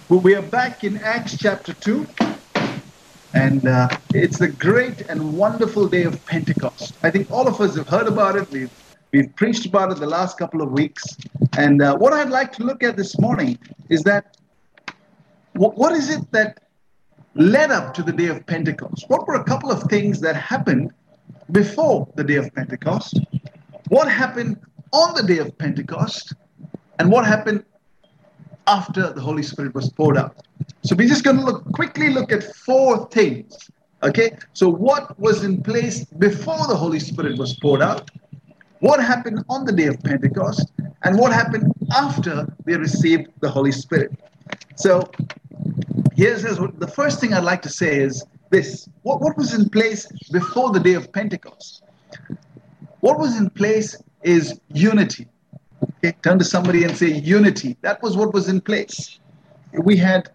Well, we are back in Acts chapter 2, and it's the great and wonderful day of Pentecost. I think all of us have heard about it. We've preached about it the last couple of weeks. And what I'd like to look at this morning is that what is it that led up to the day of Pentecost? What were a couple of things that happened before the day of Pentecost? What happened on the day of Pentecost? And what happened after the Holy Spirit was poured out? So we're just going to quickly look at four things. Okay, so what was in place before the Holy Spirit was poured out? What happened on the day of Pentecost? And what happened after they received the Holy Spirit? So here's the first thing I'd like to say is this. What was in place before the day of Pentecost? What was in place is unity. Okay, turn to somebody and say unity. That was what was in place. We had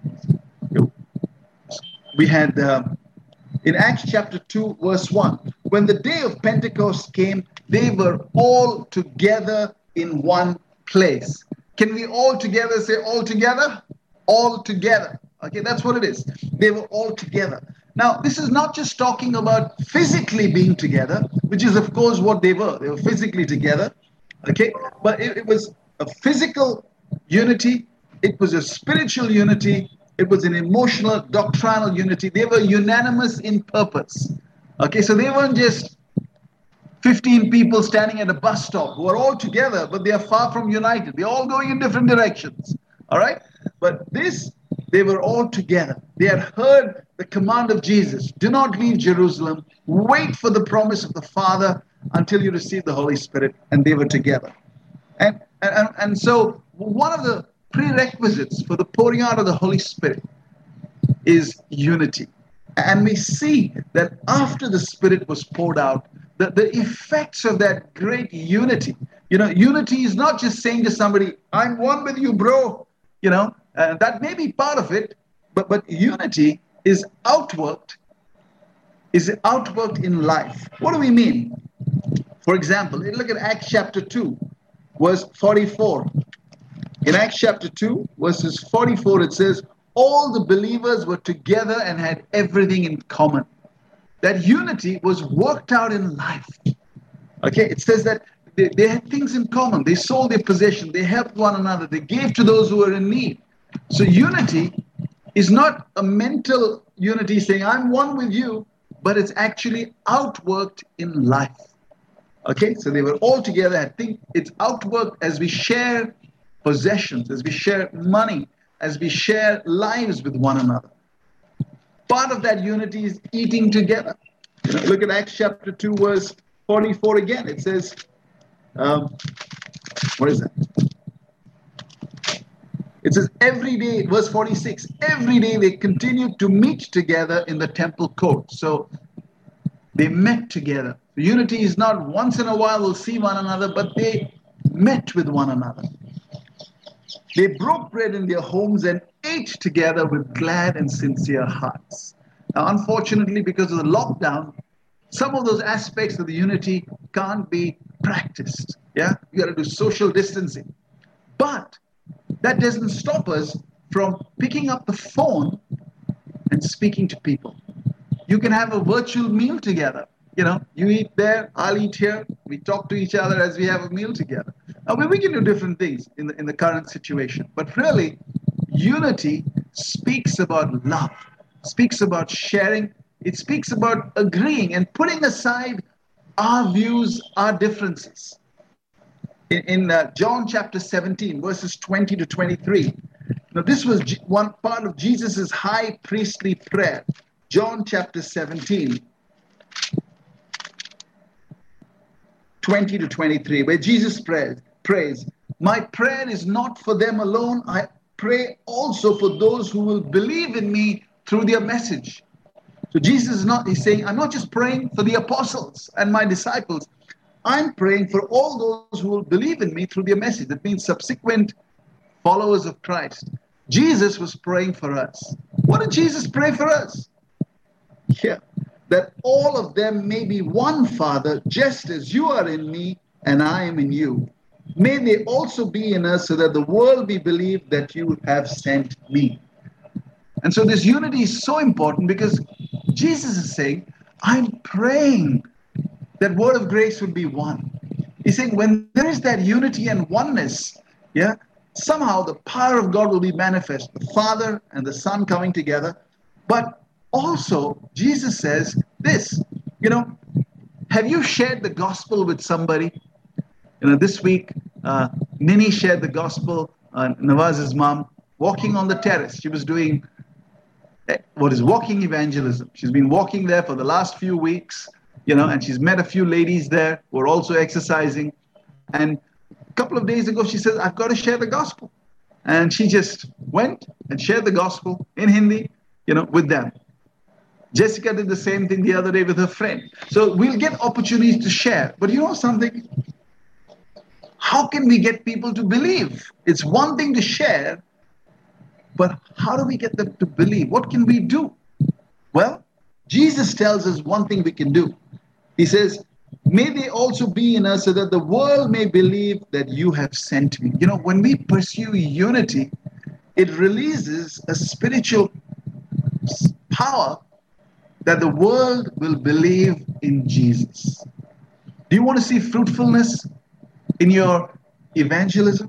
in Acts chapter 2, verse 1, when the day of Pentecost came, they were all together in one place. Can we all together say all together? All together. Okay, that's what it is. They were all together. Now, this is not just talking about physically being together, which is, of course, what they were. They were physically together. Okay, but it was a physical unity. It was a spiritual unity. It was an emotional, doctrinal unity. They were unanimous in purpose. Okay, so they weren't just 15 people standing at a bus stop who are all together, but they are far from united. They're all going in different directions. All right? But they were all together. They had heard the command of Jesus. Do not leave Jerusalem. Wait for the promise of the Father until you receive the Holy Spirit. And they were together. And so one of the prerequisites for the pouring out of the Holy Spirit is unity. And we see that after the Spirit was poured out, the effects of that great unity. Unity is not just saying to somebody, I'm one with you, bro. That may be part of it, but unity is outworked in life. What do we mean? For example, look at Acts chapter 2, verse 44. In Acts chapter 2, verses 44, it says, all the believers were together and had everything in common. That unity was worked out in life. Okay, it says that they had things in common. They sold their possession. They helped one another. They gave to those who were in need. So unity is not a mental unity saying, I'm one with you, but it's actually outworked in life. Okay, so they were all together. I think it's outworked as we share possessions, as we share money, as we share lives with one another. Part of that unity is eating together. Look at Acts chapter 2, verse 44 again. It says, what is that? It says, every day, verse 46, every day they continued to meet together in the temple court. So they met together. Unity is not once in a while we'll see one another, but they met with one another. They broke bread in their homes and ate together with glad and sincere hearts. Now, unfortunately, because of the lockdown, some of those aspects of the unity can't be practiced. Yeah, you got to do social distancing. But that doesn't stop us from picking up the phone and speaking to people. You can have a virtual meal together. You eat there, I'll eat here. We talk to each other as we have a meal together. Now, we can do different things in the current situation. But really, unity speaks about love, speaks about sharing. It speaks about agreeing and putting aside our views, our differences. In John chapter 17, verses 20 to 23. Now, this was one part of Jesus' high priestly prayer. John chapter 17, 20 to 23, where Jesus prays, my prayer is not for them alone. I pray also for those who will believe in me through their message. So Jesus he's saying, I'm not just praying for the apostles and my disciples. I'm praying for all those who will believe in me through their message. That means subsequent followers of Christ. Jesus was praying for us. What did Jesus pray for us? Yeah, that all of them may be one, Father, just as you are in me and I am in you. may they also be in us, so that the world may believe that you have sent me. And so this unity is so important because Jesus is saying, I'm praying that Word of Grace would be one. He's saying when there is that unity and oneness, yeah, somehow the power of God will be manifest. The Father and the Son coming together. But also, Jesus says this, you know, have you shared the gospel with somebody? You know, this week, Nini shared the gospel, Nawaz's mom, walking on the terrace. She was doing what is walking evangelism. She's been walking there for the last few weeks, you know, and she's met a few ladies there who are also exercising. And a couple of days ago, she says, I've got to share the gospel. And she just went and shared the gospel in Hindi, you know, with them. Jessica did the same thing the other day with her friend. So we'll get opportunities to share. But you know something? How can we get people to believe? It's one thing to share, but how do we get them to believe? What can we do? Well, Jesus tells us one thing we can do. He says, may they also be in us, so that the world may believe that you have sent me. You know, when we pursue unity, it releases a spiritual power that the world will believe in Jesus. Do you want to see fruitfulness in your evangelism?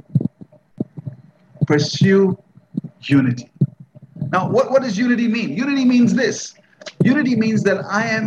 Pursue unity. Now, what does unity mean? Unity means this. Unity means that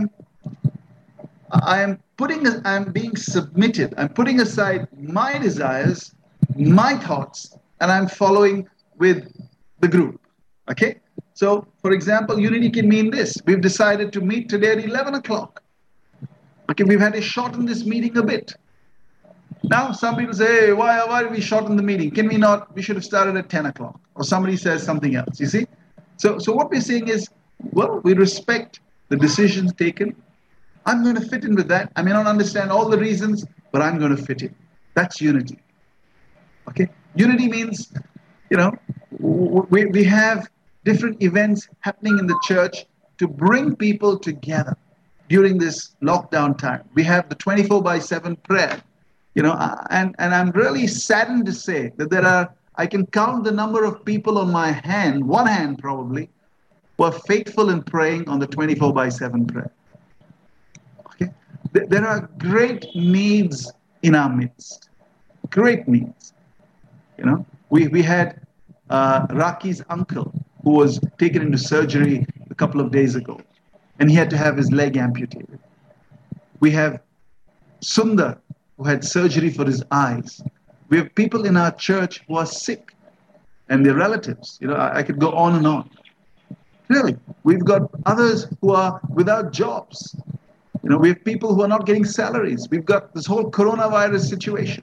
I'm being submitted. I'm putting aside my desires, my thoughts, and I'm following with the group. Okay? So, for example, unity can mean this. We've decided to meet today at 11 o'clock. Okay, we've had to shorten this meeting a bit. Now, some people say, hey, why did we shorten the meeting? Can we not? We should have started at 10 o'clock. Or somebody says something else, you see? So what we're saying is, well, we respect the decisions taken. I'm going to fit in with that. I may not understand all the reasons, but I'm going to fit in. That's unity. Okay? Unity means, you know, we have different events happening in the church to bring people together during this lockdown time. We have the 24/7 prayer. You know, and I'm really saddened to say that I can count the number of people on my hand, one hand probably, who are faithful in praying on the 24/7 prayer. Okay? There are great needs in our midst. Great needs. You know, we had Raki's uncle who was taken into surgery a couple of days ago, and he had to have his leg amputated. We have Sundar, who had surgery for his eyes. We have people in our church who are sick and their relatives. You know, I could go on and on. Really, we've got others who are without jobs. You know, we have people who are not getting salaries. We've got this whole coronavirus situation.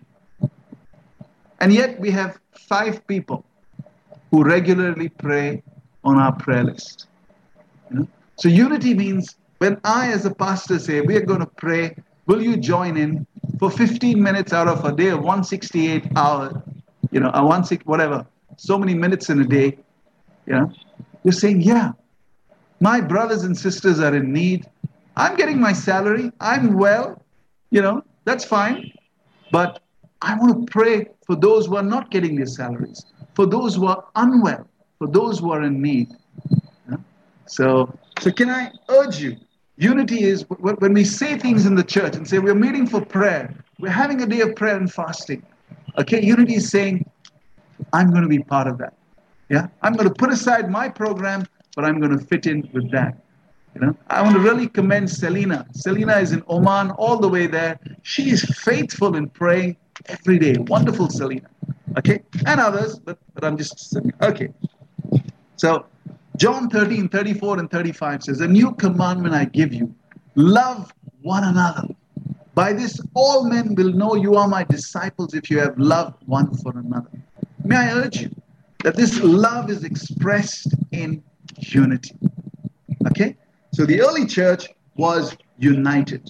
And yet we have 5 people who regularly pray on our prayer list. You know? So unity means when I as a pastor say, we are going to pray, will you join in for 15 minutes out of a day of 168 hours, you know, whatever, so many minutes in a day, you know, you're saying, yeah, my brothers and sisters are in need. I'm getting my salary. I'm well, you know, that's fine. But I want to pray for those who are not getting their salaries, for those who are unwell, for those who are in need. You know? So can I urge you? Unity is when we say things in the church and say we're meeting for prayer, we're having a day of prayer and fasting. Okay, unity is saying, I'm going to be part of that. Yeah, I'm going to put aside my program, but I'm going to fit in with that. You know, I want to really commend Selena. Selena is in Oman all the way there. She is faithful in praying every day. Wonderful, Selena. Okay, and others, but I'm just saying. Okay, so John 13:34 and 35 says, a new commandment I give you, love one another. By this all men will know you are my disciples if you have love one for another. May I urge you that this love is expressed in unity. Okay? So the early church was united.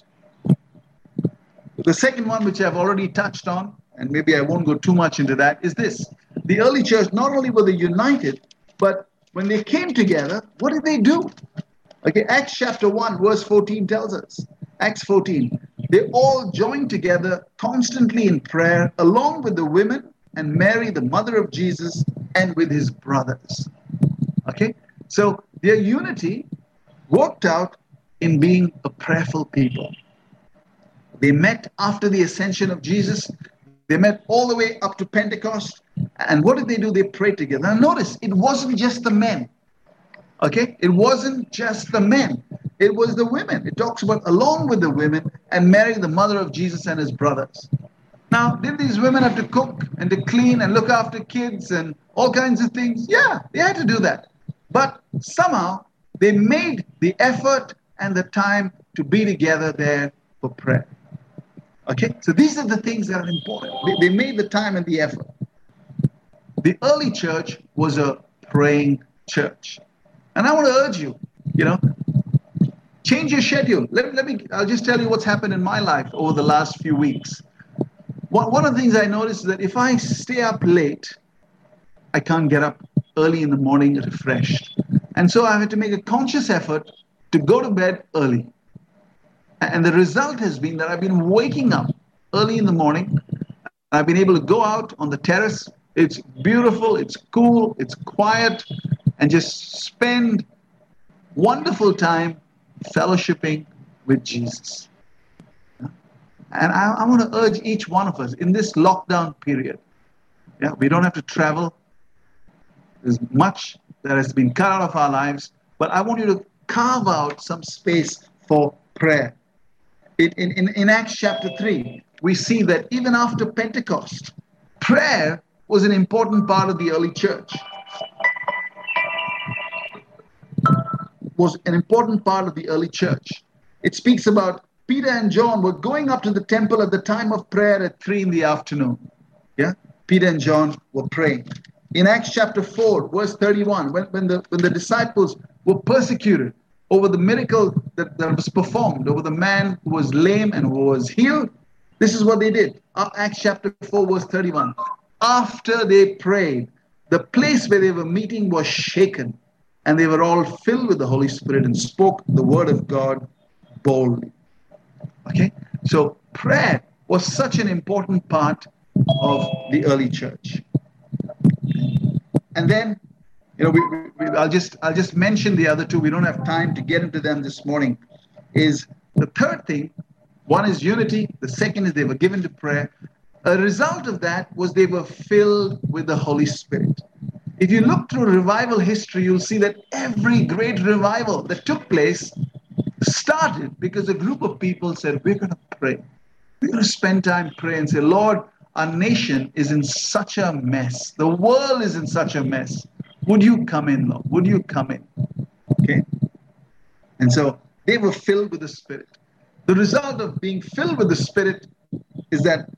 The second one, which I've already touched on, and maybe I won't go too much into that, is this. The early church, not only were they united, but when they came together, what did they do? Okay, Acts chapter 1, verse 14 tells us. Acts 14. They all joined together constantly in prayer, along with the women and Mary, the mother of Jesus, and with his brothers. Okay? So their unity worked out in being a prayerful people. They met after the ascension of Jesus. They met all the way up to Pentecost. And what did they do? They prayed together. Now notice, it wasn't just the men. Okay? It wasn't just the men. It was the women. It talks about along with the women and Mary, the mother of Jesus, and his brothers. Now, did these women have to cook and to clean and look after kids and all kinds of things? Yeah, they had to do that. But somehow they made the effort and the time to be together there for prayer. Okay? So these are the things that are important. They made the time and the effort. The early church was a praying church. And I want to urge you, change your schedule. I'll just tell you what's happened in my life over the last few weeks. One of the things I noticed is that if I stay up late, I can't get up early in the morning refreshed. And so I had to make a conscious effort to go to bed early. And the result has been that I've been waking up early in the morning. I've been able to go out on the terrace. It's beautiful, it's cool, it's quiet, and just spend wonderful time fellowshipping with Jesus. And I want to urge each one of us in this lockdown period. Yeah, we don't have to travel. There's much that has been cut out of our lives, but I want you to carve out some space for prayer. In Acts chapter 3, we see that even after Pentecost, prayer was an important part of the early church. Was an important part of the early church. It speaks about Peter and John were going up to the temple at the time of prayer at 3 in the afternoon. Yeah, Peter and John were praying. In Acts chapter 4, verse 31, when the disciples were persecuted over the miracle that was performed, over the man who was lame and who was healed, this is what they did. Acts chapter 4, verse 31. After they prayed, the place where they were meeting was shaken, and they were all filled with the Holy Spirit and spoke the word of God boldly. Okay? So prayer was such an important part of the early church. And then, I'll just mention the other two. We don't have time to get into them this morning. Is the third thing. One is unity. The second is they were given to prayer. A result of that was they were filled with the Holy Spirit. If you look through revival history, you'll see that every great revival that took place started because a group of people said, we're going to pray. We're going to spend time praying and say, Lord, our nation is in such a mess. The world is in such a mess. Would you come in, Lord? Would you come in? Okay? And so they were filled with the Spirit. The result of being filled with the Spirit is that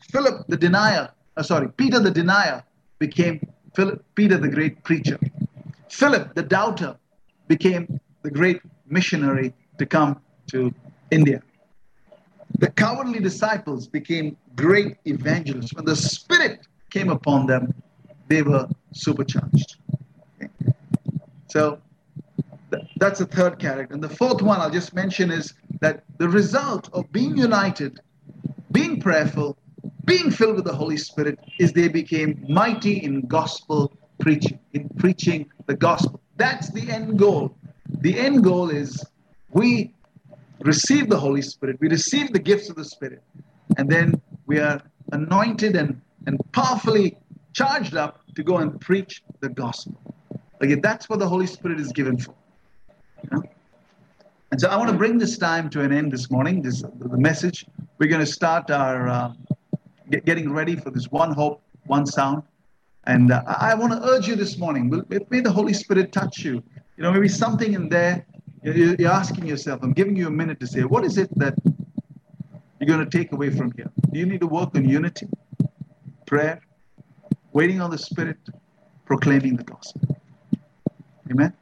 Peter the denier became Peter the great preacher. Philip the doubter became the great missionary to come to India. The cowardly disciples became great evangelists. When the Spirit came upon them, they were supercharged. Okay? So that's the third character. And the fourth one I'll just mention is that the result of being united, being prayerful, being filled with the Holy Spirit, is they became mighty in gospel preaching, in preaching the gospel. That's the end goal. The end goal is we receive the Holy Spirit, we receive the gifts of the Spirit, and then we are anointed and powerfully charged up to go and preach the gospel. Again, that's what the Holy Spirit is given for. And so I want to bring this time to an end this morning, the message. We're going to start our getting ready for this one hope, one sound. And I want to urge you this morning, may the Holy Spirit touch you. Maybe something in there, you're asking yourself, I'm giving you a minute to say, what is it that you're going to take away from here? Do you need to work on unity, prayer, waiting on the Spirit, proclaiming the gospel? Amen?